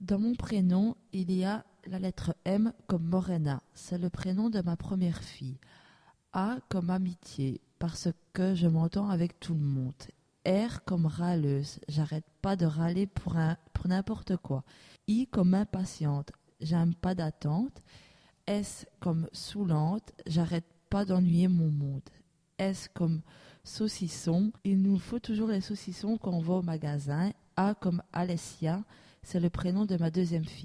Dans mon prénom, il y a la lettre M comme Morena. C'est le prénom de ma première fille. A comme amitié, parce que je m'entends avec tout le monde. R comme râleuse. J'arrête pas de râler pour n'importe quoi. I comme impatiente. J'aime pas d'attente. S comme saoulante. J'arrête pas d'ennuyer mon monde. S comme saucisson. Il nous faut toujours les saucissons quand on va au magasin. A comme Alessia. C'est le prénom de ma deuxième fille.